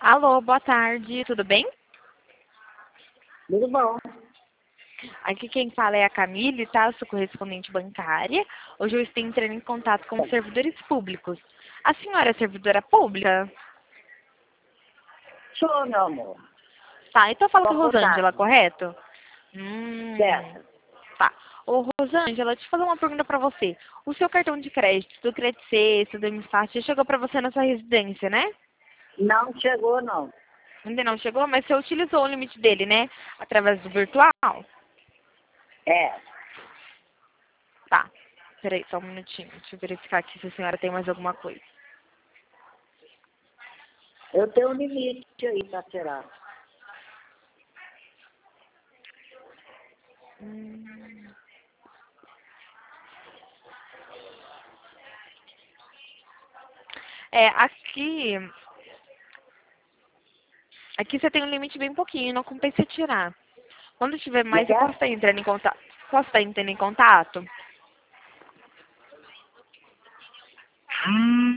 Alô, boa tarde, tudo bem? Tudo bom? Aqui quem fala é a Camille, tá? Sou correspondente bancária. Hoje eu estou entrando em contato com os servidores públicos. A senhora é servidora pública? Sou, meu amor. Tá, então fala com Boa a Rosângela, vontade. correto? Certo. Tá. Ô, Rosângela, deixa eu fazer uma pergunta pra você. O seu cartão de crédito, do Crédito C, do MFAST, já chegou pra você na sua residência, né? Não chegou, não. Ainda não chegou, mas você utilizou o limite dele, né? Através do virtual? É. Tá. Peraí, só um minutinho. Deixa eu verificar aqui se a senhora tem mais alguma coisa. Eu tenho um limite aí para tirar. Hum. É, aqui você tem um limite bem pouquinho, não compensa tirar. Quando tiver mais, eu posso Legal? estar entrando em contato. Posso estar entrando em contato?